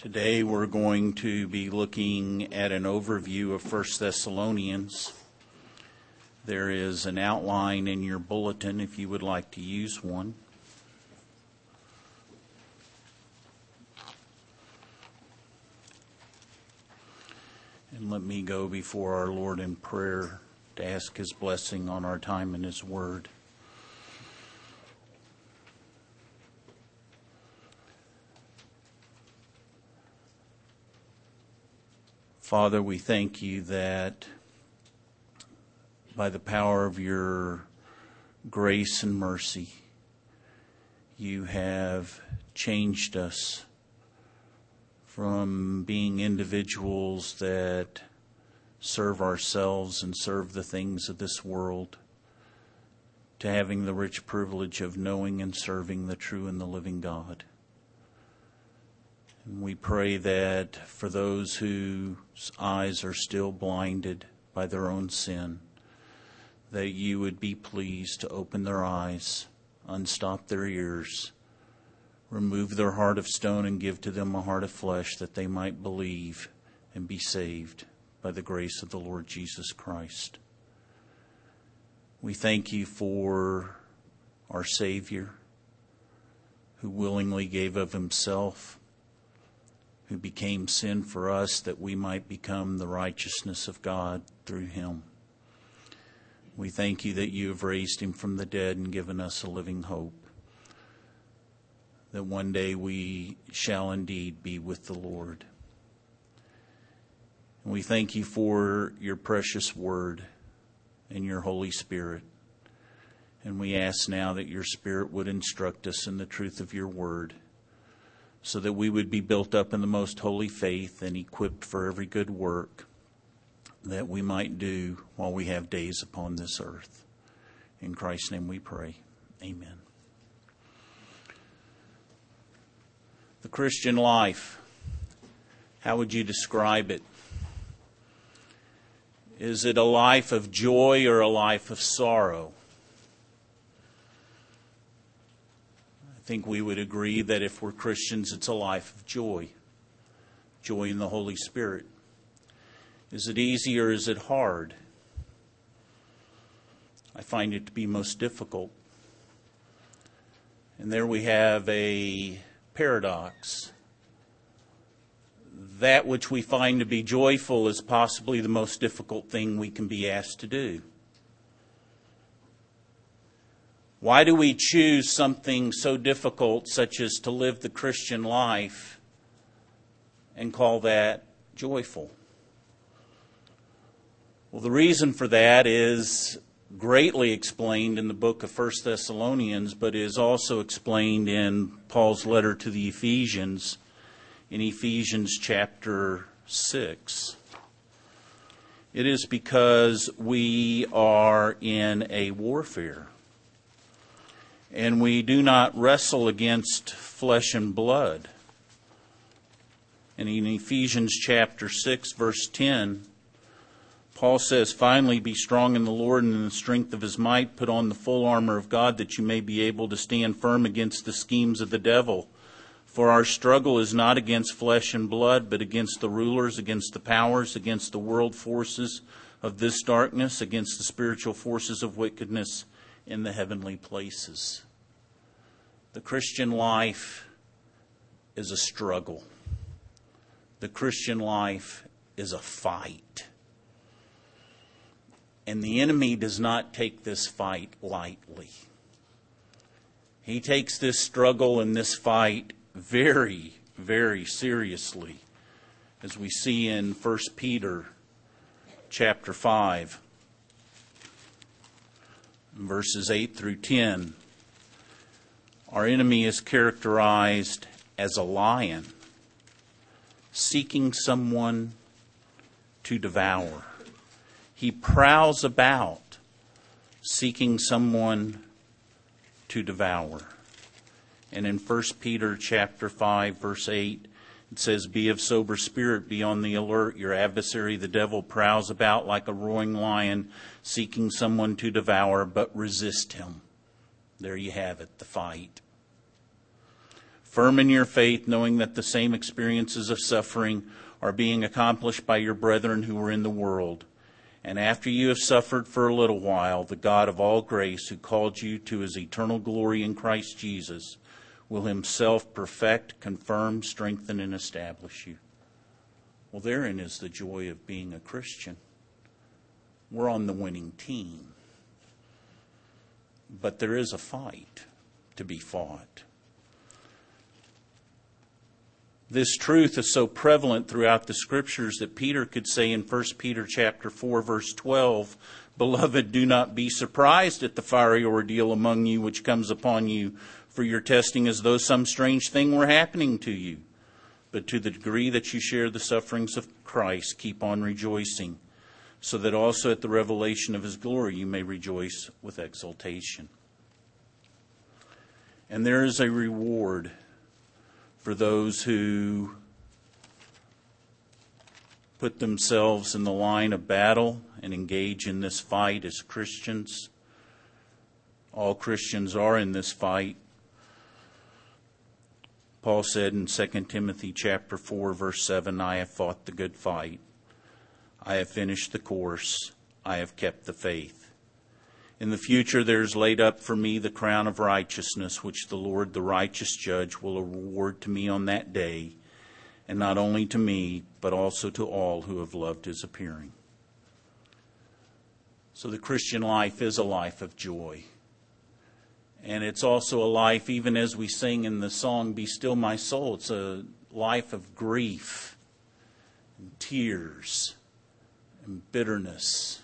Today we're going to be looking at an overview of 1 Thessalonians. There is an outline in your bulletin if you would like to use one. And let me go before our Lord in prayer to ask His blessing on our time in His Word. Father, we thank you that by the power of your grace and mercy, you have changed us from being individuals that serve ourselves and serve the things of this world to having the rich privilege of knowing and serving the true and the living God. And we pray that for those whose eyes are still blinded by their own sin, that you would be pleased to open their eyes, unstop their ears, remove their heart of stone and give to them a heart of flesh, that they might believe and be saved by the grace of the Lord Jesus Christ. We thank you for our Savior, who willingly gave of himself, who became sin for us that we might become the righteousness of God through him. We thank you that you have raised him from the dead and given us a living hope, that one day we shall indeed be with the Lord. And we thank you for your precious word and your Holy Spirit. And we ask now that your Spirit would instruct us in the truth of your word, so that we would be built up in the most holy faith and equipped for every good work that we might do while we have days upon this earth. In Christ's name we pray. Amen. The Christian life, how would you describe it? Is it a life of joy or a life of sorrow? I think we would agree that if we're Christians, it's a life of joy. Joy in the Holy Spirit. Is it easy or is it hard? I find it to be most difficult. And there we have a paradox. That which we find to be joyful is possibly the most difficult thing we can be asked to do. Why do we choose something so difficult, such as to live the Christian life, and call that joyful? Well, the reason for that is greatly explained in the book of 1 Thessalonians, but is also explained in Paul's letter to the Ephesians, in Ephesians chapter 6. It is because we are in a warfare. And we do not wrestle against flesh and blood. And in Ephesians chapter 6, verse 10, Paul says, "Finally, be strong in the Lord and in the strength of his might. Put on the full armor of God, that you may be able to stand firm against the schemes of the devil. For our struggle is not against flesh and blood, but against the rulers, against the powers, against the world forces of this darkness, against the spiritual forces of wickedness in the heavenly places." The Christian life is a struggle. The Christian life is a fight. And the enemy does not take this fight lightly. He takes this struggle and this fight very, very seriously, as we see in 1 Peter chapter 5, verses 8 through 10. Our enemy is characterized as a lion seeking someone to devour. He prowls about seeking someone to devour. And in 1 Peter chapter 5, verse 8, it says, "Be of sober spirit, be on the alert. Your adversary, the devil, prowls about like a roaring lion, seeking someone to devour, but resist him." There you have it, the fight. firm in your faith, knowing that the same experiences of suffering are being accomplished by your brethren who are in the world. And after you have suffered for a little while, the God of all grace, who called you to his eternal glory in Christ Jesus, will himself perfect, confirm, strengthen, and establish you. Well, therein is the joy of being a Christian. We're on the winning team. But there is a fight to be fought. This truth is so prevalent throughout the Scriptures that Peter could say in 1 Peter chapter 4, verse 12, "Beloved, do not be surprised at the fiery ordeal among you which comes upon you for your testing as though some strange thing were happening to you. But to the degree that you share the sufferings of Christ, keep on rejoicing, so that also at the revelation of his glory you may rejoice with exultation." And there is a reward for those who put themselves in the line of battle and engage in this fight as Christians. All Christians are in this fight. Paul said in 2 Timothy chapter 4, verse 7, "I have fought the good fight. I have finished the course. I have kept the faith. In the future there is laid up for me the crown of righteousness, which the Lord, the righteous judge, will award to me on that day, and not only to me, but also to all who have loved his appearing." So the Christian life is a life of joy. And it's also a life, even as we sing in the song, "Be Still My Soul," it's a life of grief and tears and bitterness.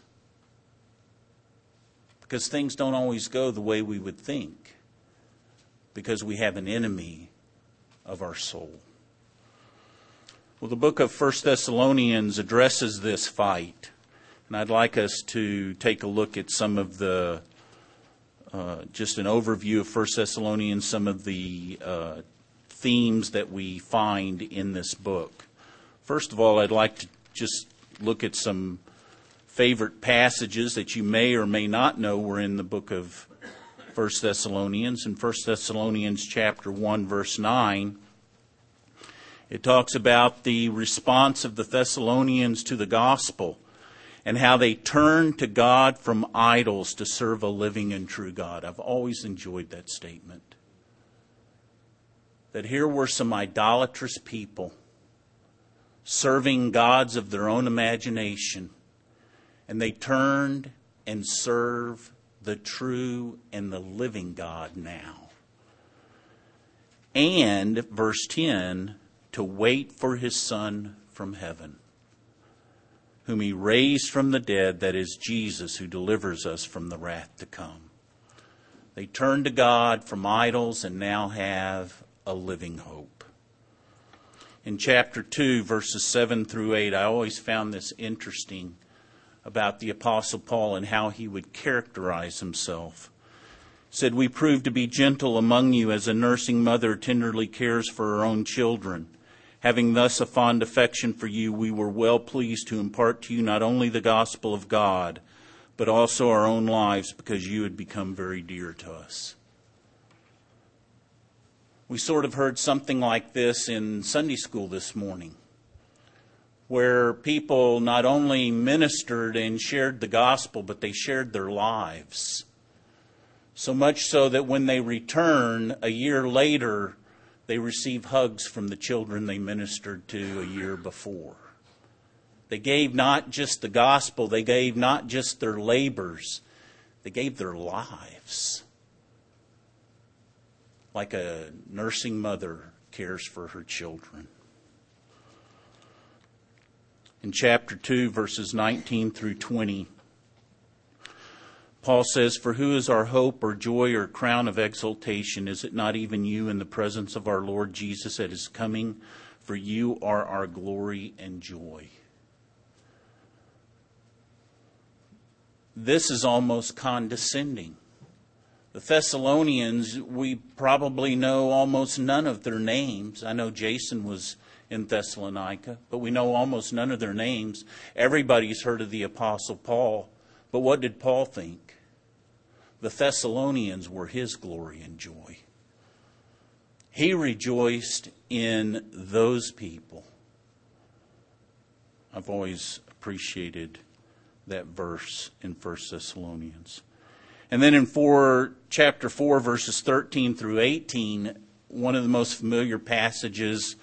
Because things don't always go the way we would think. Because we have an enemy of our soul. Well, the book of 1 Thessalonians addresses this fight. And I'd like us to take a look at some of the, just an overview of 1 Thessalonians, some of the themes that we find in this book. First of all, I'd like to just look at some favorite passages that you may or may not know were in the book of 1 Thessalonians. In 1 Thessalonians chapter 1, verse 9, it talks about the response of the Thessalonians to the gospel and how they turned to God from idols to serve a living and true God. I've always enjoyed that statement. That here were some idolatrous people serving gods of their own imagination, and they turned and served the true and the living God now. And, verse 10, to wait for his Son from heaven, whom he raised from the dead, that is Jesus, who delivers us from the wrath to come. They turned to God from idols and now have a living hope. In chapter 2, verses 7 through 8, I always found this interesting about the Apostle Paul and how he would characterize himself. He said, "We proved to be gentle among you as a nursing mother tenderly cares for her own children. Having thus a fond affection for you, we were well pleased to impart to you not only the gospel of God, but also our own lives, because you had become very dear to us." We sort of heard something like this in Sunday school this morning, where people not only ministered and shared the gospel, but they shared their lives. So much so that when they return a year later, they receive hugs from the children they ministered to a year before. They gave not just the gospel, they gave not just their labors, they gave their lives. Like a nursing mother cares for her children. In chapter 2, verses 19 through 20, Paul says, "For who is our hope or joy or crown of exultation? Is it not even you in the presence of our Lord Jesus at his coming? For you are our glory and joy." This is almost condescending. The Thessalonians, we probably know almost none of their names. I know Jason was in Thessalonica, but we know almost none of their names. Everybody's heard of the Apostle Paul. But what did Paul think? The Thessalonians were his glory and joy. He rejoiced in those people. I've always appreciated that verse in 1 Thessalonians. And then in chapter 4, verses 13 through 18, one of the most familiar passages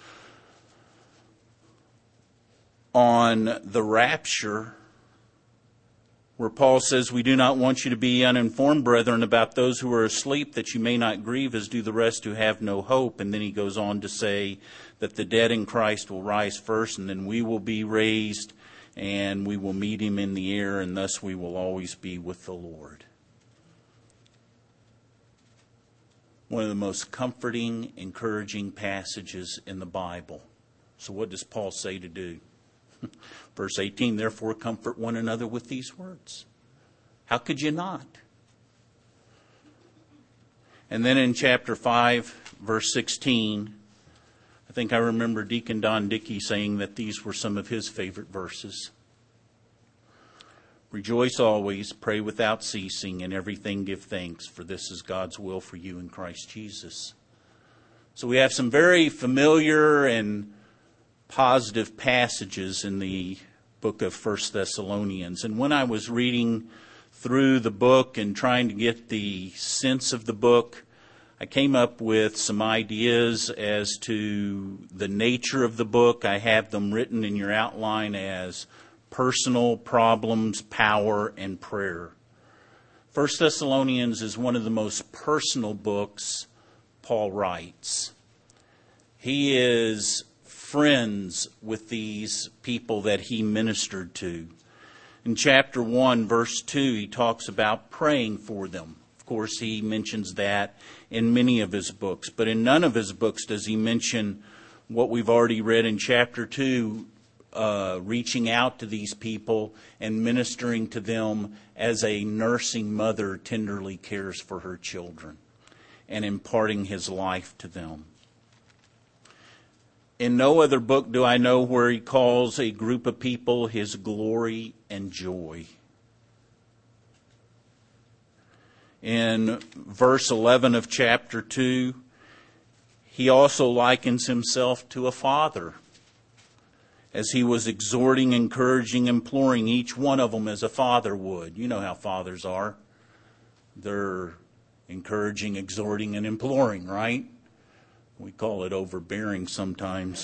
on the rapture, where Paul says, "We do not want you to be uninformed, brethren, about those who are asleep, that you may not grieve as do the rest who have no hope." And then he goes on to say that the dead in Christ will rise first, and then we will be raised, and we will meet him in the air, and thus we will always be with the Lord. One of the most comforting, encouraging passages in the Bible. So what does Paul say to do? Verse 18, "Therefore comfort one another with these words." How could you not? And then in chapter 5, verse 16, I think I remember Deacon Don Dickey saying that these were some of his favorite verses. "Rejoice always, pray without ceasing, in everything give thanks, for this is God's will for you in Christ Jesus." So we have some very familiar and positive passages in the book of 1 Thessalonians. And when I was reading through the book and trying to get the sense of the book, I came up with some ideas as to the nature of the book. I have them written in your outline as personal problems, power, and prayer. 1 Thessalonians is one of the most personal books Paul writes. He is friends with these people that he ministered to. In chapter 1, verse 2, he talks about praying for them. Of course, he mentions that in many of his books, but in none of his books does he mention what we've already read in chapter 2, reaching out to these people and ministering to them as a nursing mother tenderly cares for her children and imparting his life to them. In no other book do I know where he calls a group of people his glory and joy. In verse 11 of chapter 2, he also likens himself to a father, as he was exhorting, encouraging, imploring each one of them as a father would. You know how fathers are. They're encouraging, exhorting, and imploring, right? We call it overbearing sometimes.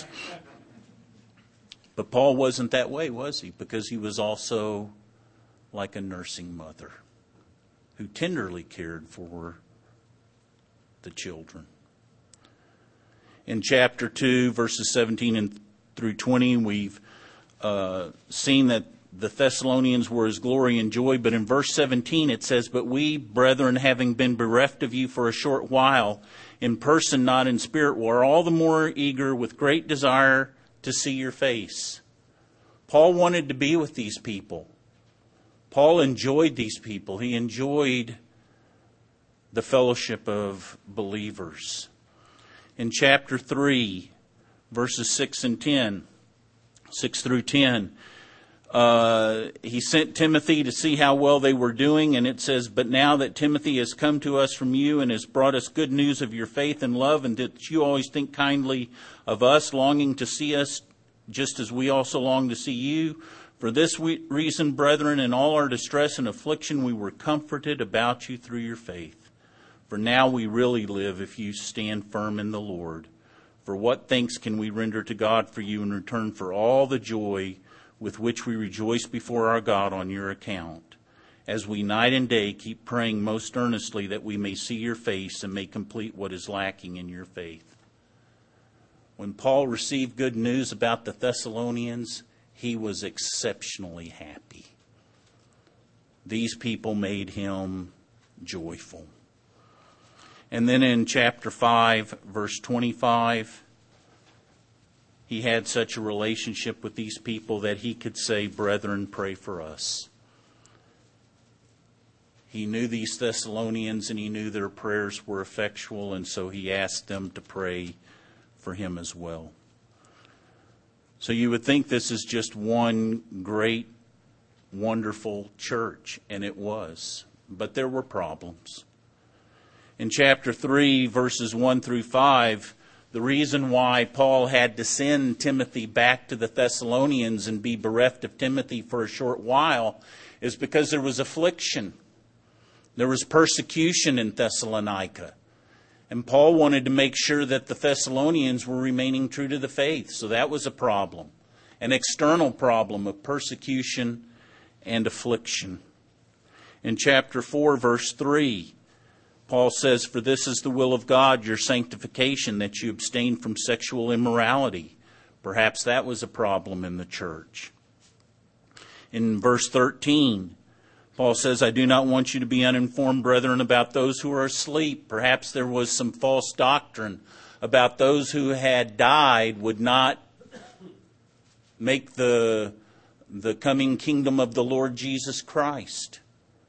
But Paul wasn't that way, was he? Because he was also like a nursing mother who tenderly cared for the children. In chapter 2, verses 17 through 20, we've seen that the Thessalonians were his glory and joy. But in verse 17 it says, "But we, brethren, having been bereft of you for a short while, in person, not in spirit, were all the more eager with great desire to see your face." Paul wanted to be with these people. Paul enjoyed these people. He enjoyed the fellowship of believers. In chapter 3, verses 6 through 10, he sent Timothy to see how well they were doing, and it says, "But now that Timothy has come to us from you and has brought us good news of your faith and love, and that you always think kindly of us, longing to see us just as we also long to see you. For this reason, brethren, in all our distress and affliction, we were comforted about you through your faith. For now we really live if you stand firm in the Lord. For what thanks can we render to God for you in return for all the joy with which we rejoice before our God on your account, as we night and day keep praying most earnestly that we may see your face and may complete what is lacking in your faith." When Paul received good news about the Thessalonians, he was exceptionally happy. These people made him joyful. And then in chapter 5, verse 25, he had such a relationship with these people that he could say, "Brethren, pray for us." He knew these Thessalonians and he knew their prayers were effectual, and so he asked them to pray for him as well. So you would think this is just one great, wonderful church, and it was. But there were problems. In chapter 3, verses 1 through 5, the reason why Paul had to send Timothy back to the Thessalonians and be bereft of Timothy for a short while is because there was affliction. There was persecution in Thessalonica. And Paul wanted to make sure that the Thessalonians were remaining true to the faith. So that was a problem, an external problem of persecution and affliction. In chapter 4, verse 3, Paul says, "For this is the will of God, your sanctification, that you abstain from sexual immorality." Perhaps that was a problem in the church. In verse 13, Paul says, "I do not want you to be uninformed, brethren, about those who are asleep." Perhaps there was some false doctrine about those who had died would not make the coming kingdom of the Lord Jesus Christ.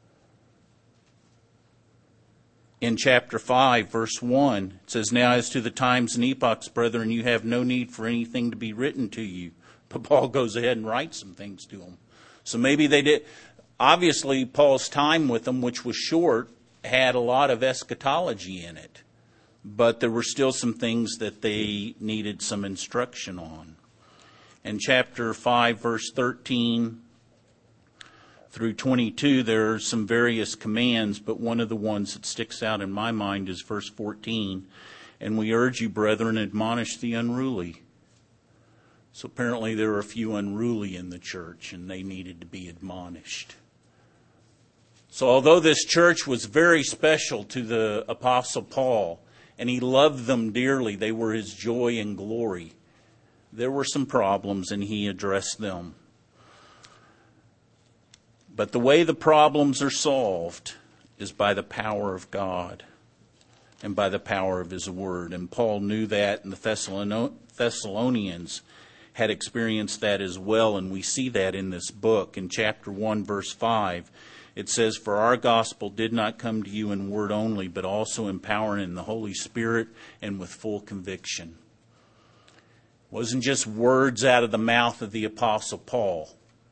In chapter 5, verse 1, it says, "Now as to the times and epochs, brethren, you have no need for anything to be written to you." But Paul goes ahead and writes some things to them. So maybe they did. Obviously, Paul's time with them, which was short, had a lot of eschatology in it. But there were still some things that they needed some instruction on. In chapter 5, verse 13 through 22, there are some various commands, but one of the ones that sticks out in my mind is verse 14. "And we urge you, brethren, admonish the unruly." So apparently there were a few unruly in the church, and they needed to be admonished. So although this church was very special to the Apostle Paul, and he loved them dearly, they were his joy and glory, there were some problems, and he addressed them. But the way the problems are solved is by the power of God and by the power of His Word. And Paul knew that, and the Thessalonians had experienced that as well, and we see that in this book. In chapter 1, verse 5, it says, "For our gospel did not come to you in word only, but also in power and in the Holy Spirit and with full conviction." It wasn't just words out of the mouth of the Apostle Paul.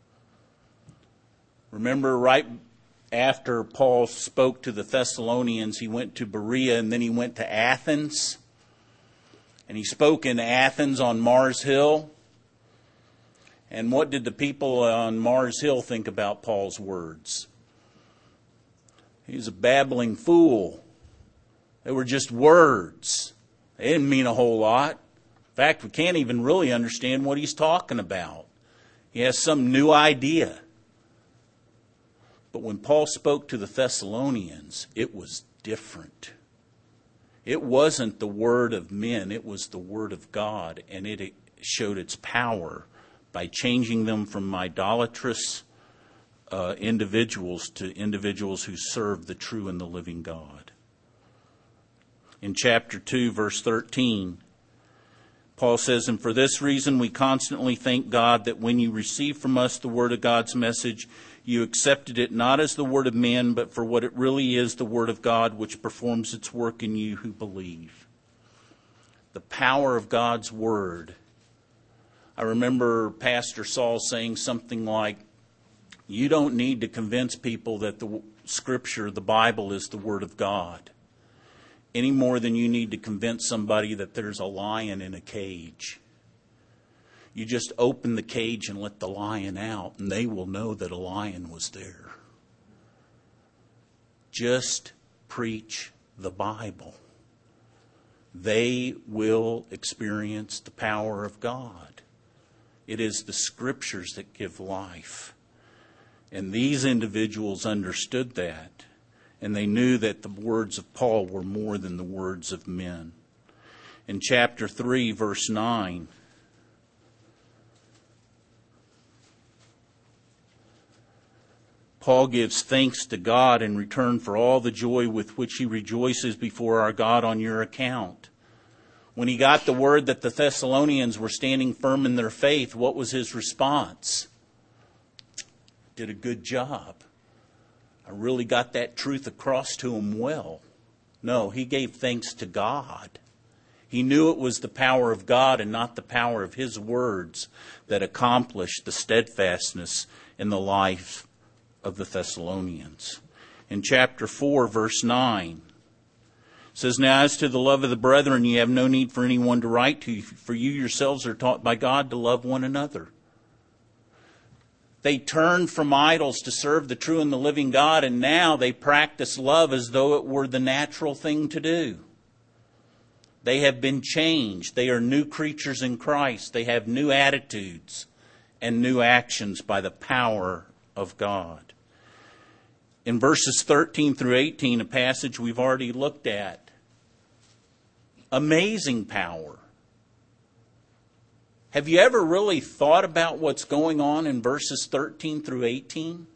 Remember, right after Paul spoke to the Thessalonians, he went to Berea and then he went to Athens. And he spoke in Athens on Mars Hill. And what did the people on Mars Hill think about Paul's words? He's a babbling fool. They were just words. They didn't mean a whole lot. In fact, we can't even really understand what he's talking about. He has some new idea. But when Paul spoke to the Thessalonians, it was different. It wasn't the word of men, it was the word of God, and it showed its power by changing them from idolatrous individuals to individuals who serve the true and the living God. In chapter 2, verse 13, Paul says, "And for this reason we constantly thank God that when you received from us the word of God's message, you accepted it not as the word of men, but for what it really is, the word of God, which performs its work in you who believe." The power of God's word. I remember Pastor Saul saying something like, "You don't need to convince people that the Scripture, the Bible, is the word of God, any more than you need to convince somebody that there's a lion in a cage. You just open the cage and let the lion out, and they will know that a lion was there." Just preach the Bible. They will experience the power of God. It is the Scriptures that give life. And these individuals understood that, and they knew that the words of Paul were more than the words of men. In chapter 3, verse 9, Paul gives thanks to God in return for all the joy with which he rejoices before our God on your account. When he got the word that the Thessalonians were standing firm in their faith, what was his response? Did a good job. I really got that truth across to them well. No, he gave thanks to God. He knew it was the power of God and not the power of his words that accomplished the steadfastness in the life of the Thessalonians. In chapter 4, verse 9, says, now as to the love of the brethren, ye have no need for anyone to write to you, for you yourselves are taught by God to love one another. They turned from idols to serve the true and the living God, and now they practice love as though it were the natural thing to do. They have been changed. They are new creatures in Christ. They have new attitudes and new actions by the power of God. In verses 13 through 18, a passage we've already looked at, amazing power. Have you ever really thought about what's going on in verses 13 through 18?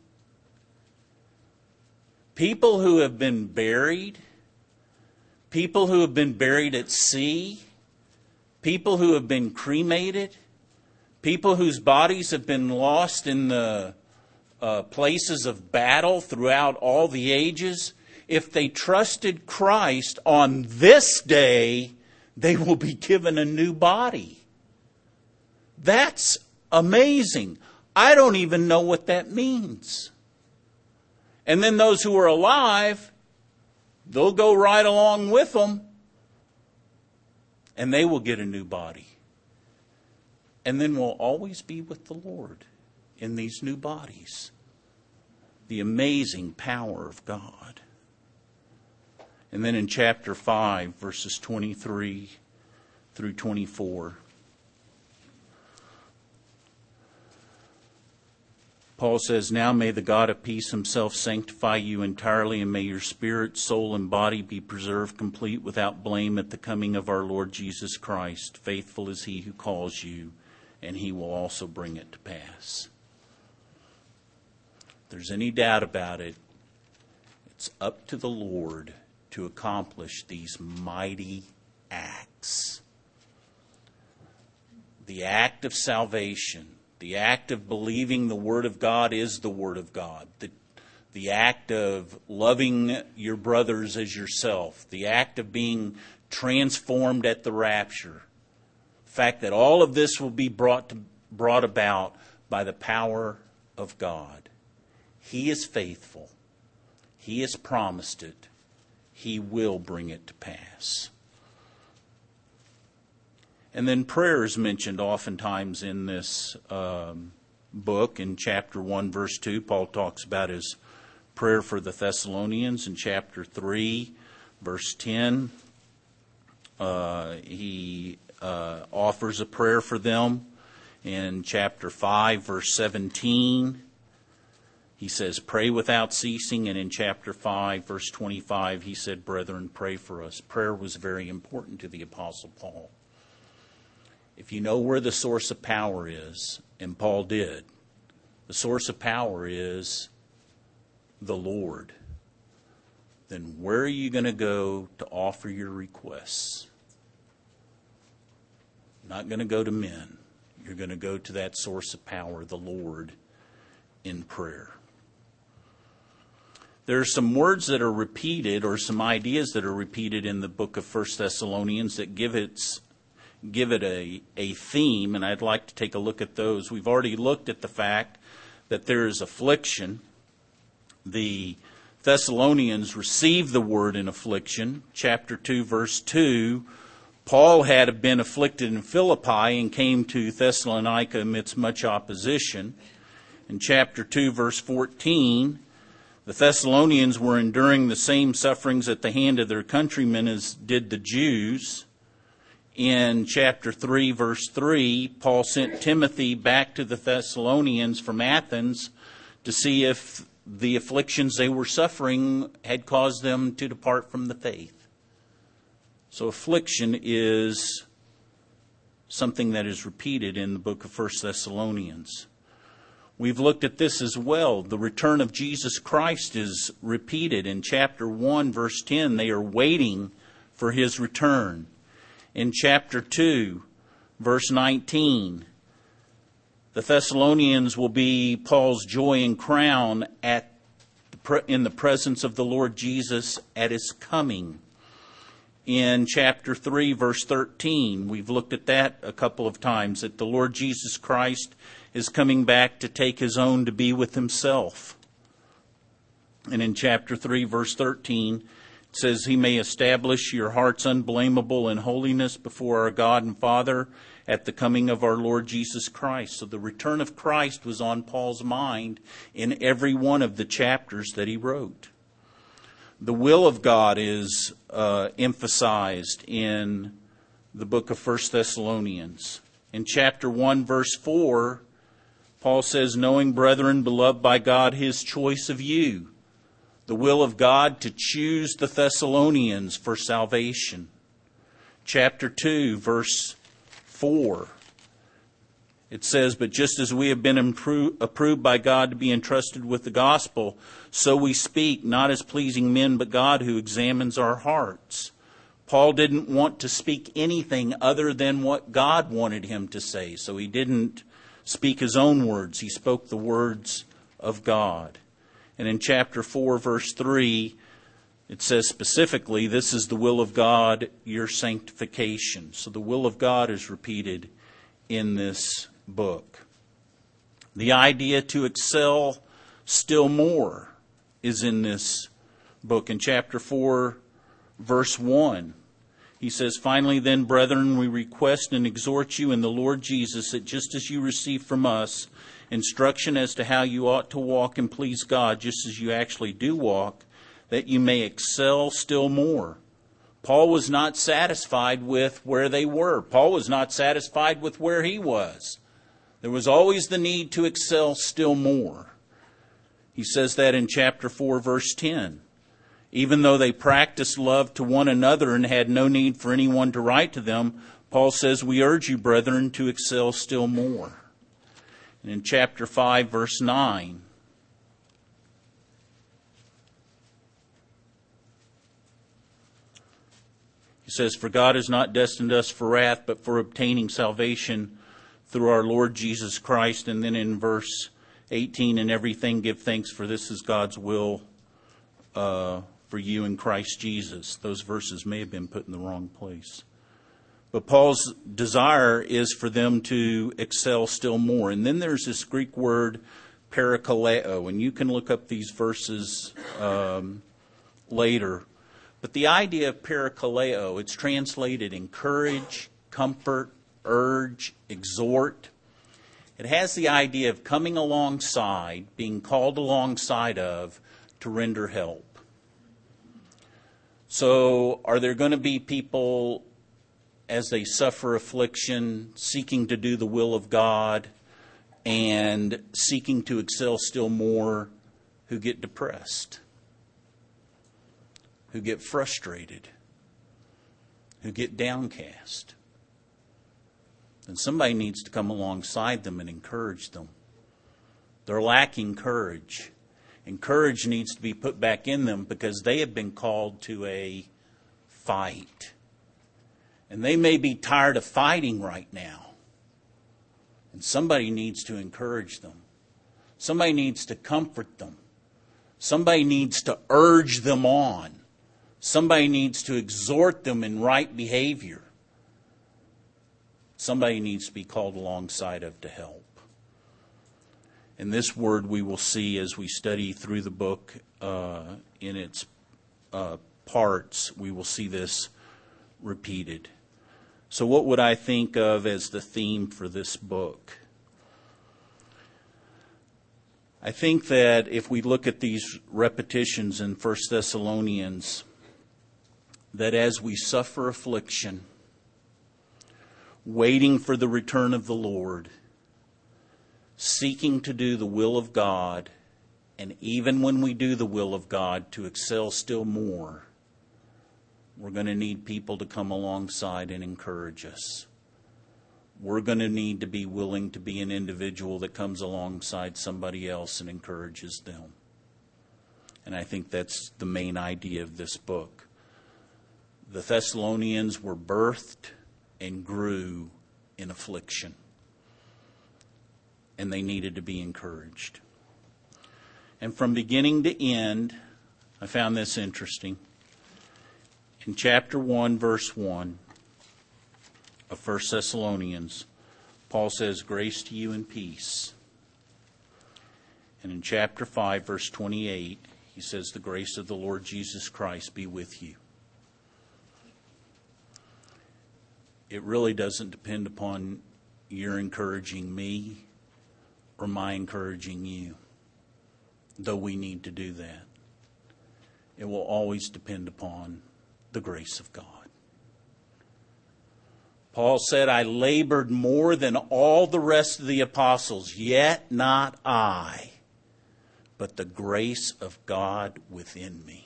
People who have been buried, people who have been buried at sea, people who have been cremated, people whose bodies have been lost in the places of battle throughout all the ages. If they trusted Christ on this day, they will be given a new body. That's amazing. I don't even know what that means. And then those who are alive, they'll go right along with them, and they will get a new body. And then we'll always be with the Lord in these new bodies. The amazing power of God. And then in chapter 5, verses 23 through 24, Paul says, now may the God of peace himself sanctify you entirely, and may your spirit, soul, and body be preserved complete without blame at the coming of our Lord Jesus Christ. Faithful is he who calls you, and he will also bring it to pass. If there's any doubt about it, it's up to the Lord to accomplish these mighty acts. The act of salvation. The act of believing the Word of God is the Word of God. The act of loving your brothers as yourself. The act of being transformed at the rapture. The fact that all of this will be brought about by the power of God. He is faithful. He has promised it. He will bring it to pass. And then prayer is mentioned oftentimes in this book. In chapter 1, verse 2, Paul talks about his prayer for the Thessalonians. In chapter 3, verse 10, he offers a prayer for them. In chapter 5, verse 17, he says, pray without ceasing. And in chapter 5, verse 25, he said, brethren, pray for us. Prayer was very important to the Apostle Paul. If you know where the source of power is, and Paul did, the source of power is the Lord, then where are you going to go to offer your requests? You're not going to go to men. You're going to go to that source of power, the Lord, in prayer. There are some words that are repeated, or some ideas that are repeated in the book of 1 Thessalonians that give it a theme, and I'd like to take a look at those. We've already looked at the fact that there is affliction. The Thessalonians received the word in affliction. Chapter 2, verse 2, Paul had been afflicted in Philippi and came to Thessalonica amidst much opposition. In chapter 2, verse 14, the Thessalonians were enduring the same sufferings at the hand of their countrymen as did the Jews. In chapter 3, verse 3, Paul sent Timothy back to the Thessalonians from Athens to see if the afflictions they were suffering had caused them to depart from the faith. So affliction is something that is repeated in the book of 1 Thessalonians. We've looked at this as well. The return of Jesus Christ is repeated in chapter 1, verse 10. They are waiting for his return. In chapter 2, verse 19, the Thessalonians will be Paul's joy and crown in the presence of the Lord Jesus at his coming. In chapter 3, verse 13, we've looked at that a couple of times, that the Lord Jesus Christ is coming back to take his own to be with himself. And in chapter 3, verse 13, It says, He may establish your hearts unblameable in holiness before our God and Father at the coming of our Lord Jesus Christ. So the return of Christ was on Paul's mind in every one of the chapters that he wrote. The will of God is emphasized in the book of 1 Thessalonians. In chapter 1, verse 4, Paul says, knowing, brethren, beloved by God, His choice of you. The will of God to choose the Thessalonians for salvation. Chapter 2, verse 4. It says, but just as we have been approved by God to be entrusted with the gospel, so we speak, not as pleasing men, but God who examines our hearts. Paul didn't want to speak anything other than what God wanted him to say. So he didn't speak his own words. He spoke the words of God. And in chapter 4, verse 3, it says specifically, this is the will of God, your sanctification. So the will of God is repeated in this book. The idea to excel still more is in this book. In chapter 4, verse 1, he says, finally then, brethren, we request and exhort you in the Lord Jesus that just as you receive from us instruction as to how you ought to walk and please God, just as you actually do walk, that you may excel still more. Paul was not satisfied with where they were. Paul was not satisfied with where he was. There was always the need to excel still more. He says that in chapter 4, verse 10. Even though they practiced love to one another and had no need for anyone to write to them, Paul says, we urge you, brethren, to excel still more. And in chapter 5, verse 9, he says, for God has not destined us for wrath, but for obtaining salvation through our Lord Jesus Christ. And then in verse 18, in everything give thanks, for this is God's will for you in Christ Jesus. Those verses may have been put in the wrong place. But Paul's desire is for them to excel still more. And then there's this Greek word, parakaleo. And you can look up these verses later. But the idea of parakaleo, it's translated encourage, comfort, urge, exhort. It has the idea of coming alongside, being called alongside of, to render help. So are there going to be people, as they suffer affliction, seeking to do the will of God and seeking to excel still more, who get depressed, who get frustrated, who get downcast? And somebody needs to come alongside them and encourage them. They're lacking courage. And courage needs to be put back in them because they have been called to a fight. And they may be tired of fighting right now. And somebody needs to encourage them. Somebody needs to comfort them. Somebody needs to urge them on. Somebody needs to exhort them in right behavior. Somebody needs to be called alongside of to help. And this word we will see as we study through the book in its parts. We will see this repeated. So what would I think of as the theme for this book? I think that if we look at these repetitions in 1 Thessalonians, that as we suffer affliction, waiting for the return of the Lord, seeking to do the will of God, and even when we do the will of God, to excel still more, we're going to need people to come alongside and encourage us. We're going to need to be willing to be an individual that comes alongside somebody else and encourages them. And I think that's the main idea of this book. The Thessalonians were birthed and grew in affliction. And they needed to be encouraged. And from beginning to end, I found this interesting. In chapter 1, verse 1 of 1 Thessalonians, Paul says, grace to you and peace. And in chapter 5, verse 28, He says, the grace of the Lord Jesus Christ be with you. It really doesn't depend upon your encouraging me or my encouraging you, though we need to do that. It will always depend upon the grace of God. Paul said, I labored more than all the rest of the apostles, yet not I, but the grace of God within me.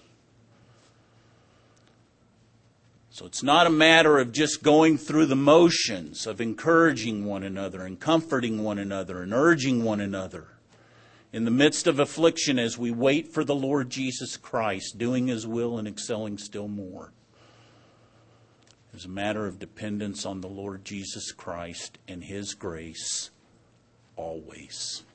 So it's not a matter of just going through the motions of encouraging one another and comforting one another and urging one another in the midst of affliction as we wait for the Lord Jesus Christ, doing His will and excelling still more. It's a matter of dependence on the Lord Jesus Christ and His grace always.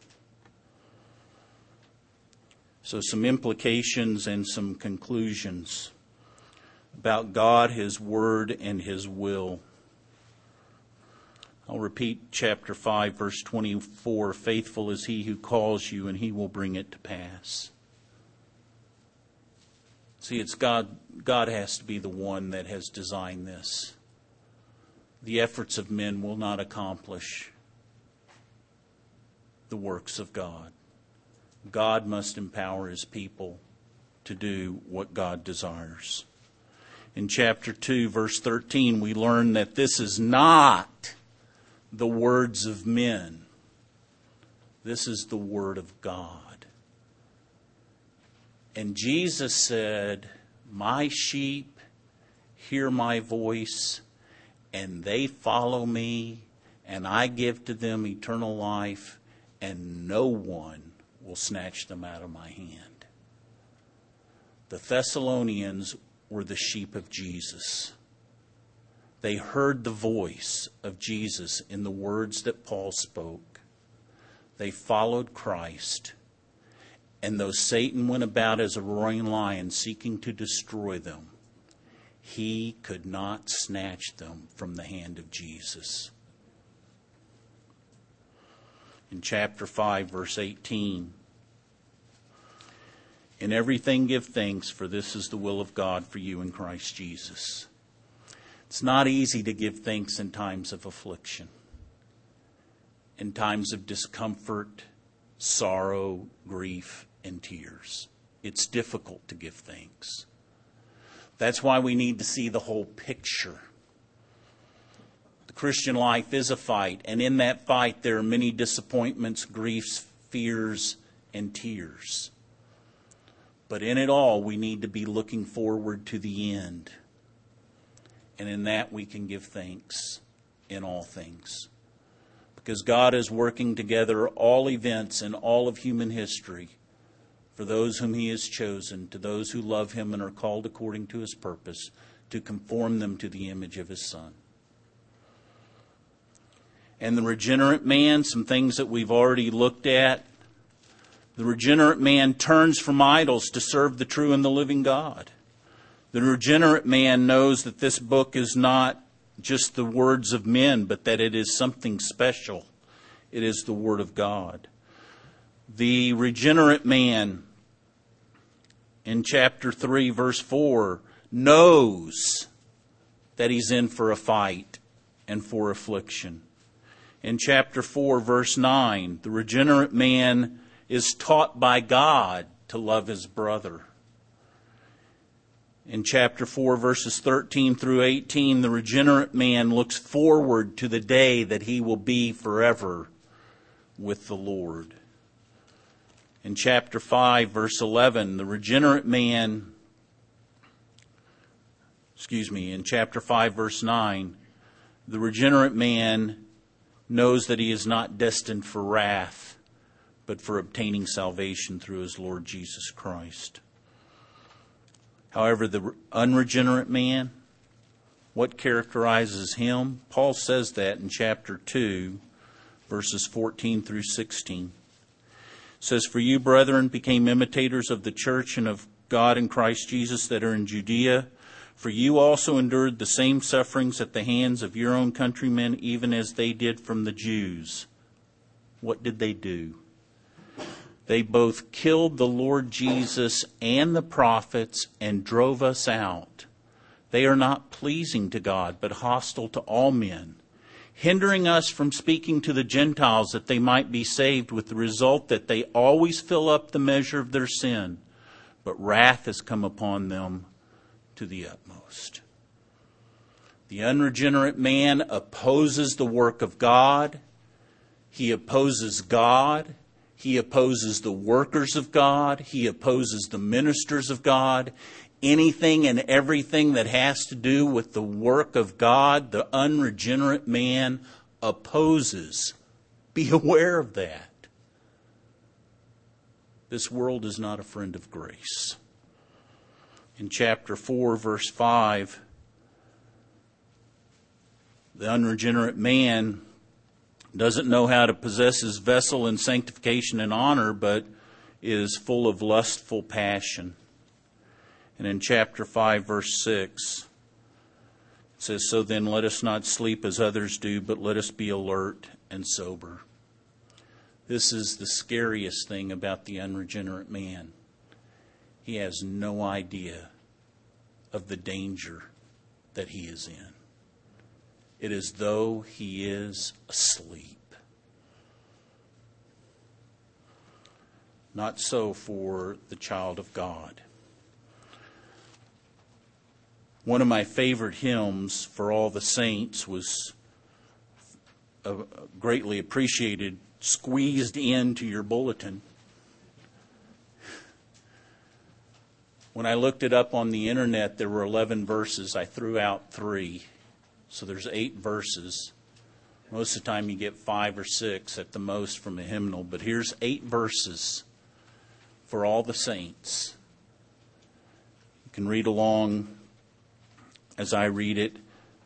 So some implications and some conclusions about God, His Word, and His will. I'll repeat chapter 5, verse 24. Faithful is He who calls you, and He will bring it to pass. See, it's God. God has to be the one that has designed this. The efforts of men will not accomplish the works of God. God must empower His people to do what God desires. In chapter 2, verse 13, we learn that this is not the words of men. This is the Word of God. And Jesus said, my sheep hear my voice, and they follow me, and I give to them eternal life, and no one will snatch them out of my hand. The Thessalonians were the sheep of Jesus. They heard the voice of Jesus in the words that Paul spoke. They followed Christ. And though Satan went about as a roaring lion seeking to destroy them, he could not snatch them from the hand of Jesus. In chapter 5, verse 18, in everything give thanks, for this is the will of God for you in Christ Jesus. It's not easy to give thanks in times of affliction, in times of discomfort, sorrow, grief, and tears. It's difficult to give thanks. That's why we need to see the whole picture. The Christian life is a fight, and in that fight there are many disappointments, griefs, fears, and tears. But in it all, we need to be looking forward to the end. And in that, we can give thanks in all things. Because God is working together all events in all of human history for those whom He has chosen, to those who love Him and are called according to His purpose, to conform them to the image of His Son. And the regenerate man, some things that we've already looked at. The regenerate man turns from idols to serve the true and the living God. The regenerate man knows that this book is not just the words of men, but that it is something special. It is the Word of God. The regenerate man, in chapter 3, verse 4, knows that he's in for a fight and for affliction. In chapter 4, verse 9, the regenerate man is taught by God to love his brother. In chapter 4, verses 13 through 18, the regenerate man looks forward to the day that he will be forever with the Lord. In chapter 5, verse 11, the regenerate man, in chapter 5, verse 9, the regenerate man knows that he is not destined for wrath, but for obtaining salvation through his Lord Jesus Christ. However, the unregenerate man, what characterizes him? Paul says that in chapter 2, verses 14 through 16. It says, for you, brethren, became imitators of the church and of God in Christ Jesus that are in Judea. For you also endured the same sufferings at the hands of your own countrymen, even as they did from the Jews. What did they do? They both killed the Lord Jesus and the prophets and drove us out. They are not pleasing to God, but hostile to all men, hindering us from speaking to the Gentiles that they might be saved, with the result that they always fill up the measure of their sin. But wrath has come upon them to the utmost. The unregenerate man opposes the work of God. He opposes God. He opposes the workers of God. He opposes the ministers of God. Anything and everything that has to do with the work of God, the unregenerate man opposes. Be aware of that. This world is not a friend of grace. In chapter 4, verse 5, the unregenerate man doesn't know how to possess his vessel in sanctification and honor, but is full of lustful passion. And in chapter 5, verse 6, it says, "So then let us not sleep as others do, but let us be alert and sober." This is the scariest thing about the unregenerate man. He has no idea of the danger that he is in. It is though he is asleep. Not so for the child of God. One of my favorite hymns for all the saints was greatly appreciated, squeezed into your bulletin. When I looked it up on the internet, there were 11 verses. I threw out 3. So there's 8 verses. Most of the time you get 5 or 6 at the most from a hymnal. But here's 8 verses for all the saints. You can read along as I read it.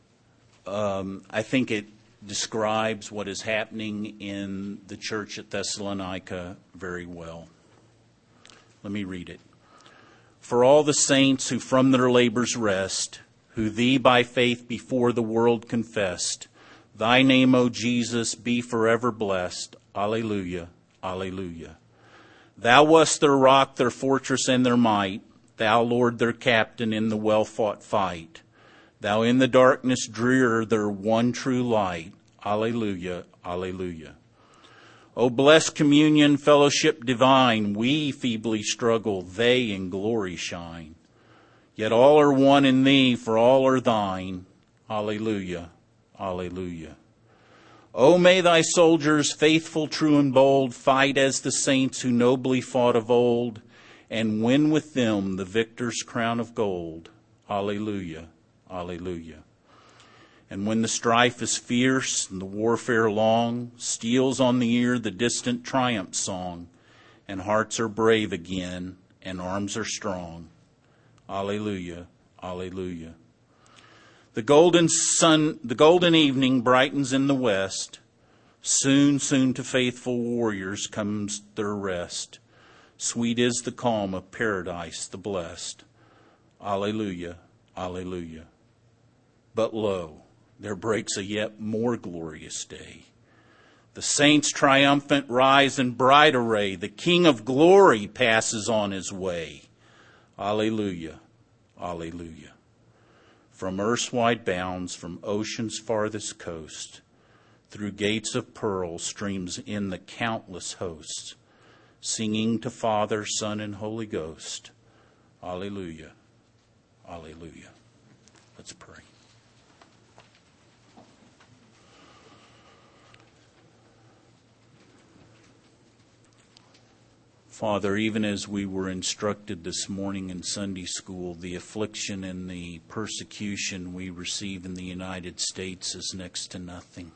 I think it describes what is happening in the church at Thessalonica very well. Let me read it. "For all the saints who from their labors rest, who thee by faith before the world confessed, thy name, O Jesus, be forever blessed. Alleluia, alleluia. Thou wast their rock, their fortress, and their might. Thou, Lord, their captain in the well-fought fight. Thou in the darkness drear, their one true light. Alleluia, alleluia. O blessed communion, fellowship divine, we feebly struggle, they in glory shine. Yet all are one in thee, for all are thine. Alleluia, alleluia. O may thy soldiers, faithful, true, and bold, fight as the saints who nobly fought of old, and win with them the victor's crown of gold. Alleluia, alleluia. And when the strife is fierce and the warfare long, steals on the ear the distant triumph song, and hearts are brave again, and arms are strong. Alleluia, alleluia. The golden evening brightens in the west. Soon, soon to faithful warriors comes their rest. Sweet is the calm of paradise the blessed. Alleluia, alleluia. But lo, there breaks a yet more glorious day. The saints triumphant rise in bright array. The King of glory passes on his way. Alleluia, alleluia. From earth's wide bounds, from ocean's farthest coast, through gates of pearl streams in the countless hosts, singing to Father, Son, and Holy Ghost. Alleluia, alleluia. Let's pray. Father, even as we were instructed this morning in Sunday school, the affliction and the persecution we receive in the United States is next to nothing.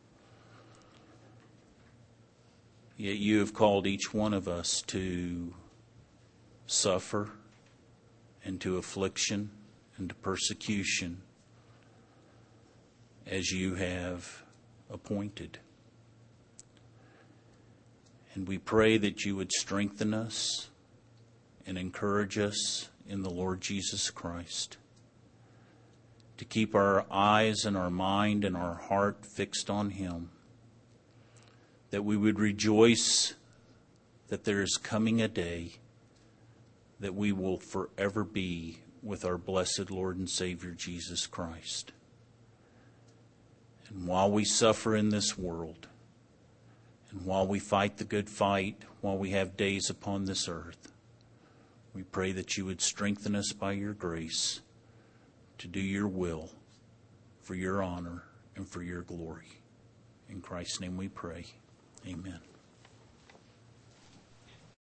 Yet you have called each one of us to suffer and to affliction and to persecution as you have appointed. And we pray that you would strengthen us and encourage us in the Lord Jesus Christ, to keep our eyes and our mind and our heart fixed on him, that we would rejoice that there is coming a day that we will forever be with our blessed Lord and Savior Jesus Christ. And while we suffer in this world, and while we fight the good fight, while we have days upon this earth, we pray that you would strengthen us by your grace to do your will for your honor and for your glory. In Christ's name we pray. Amen.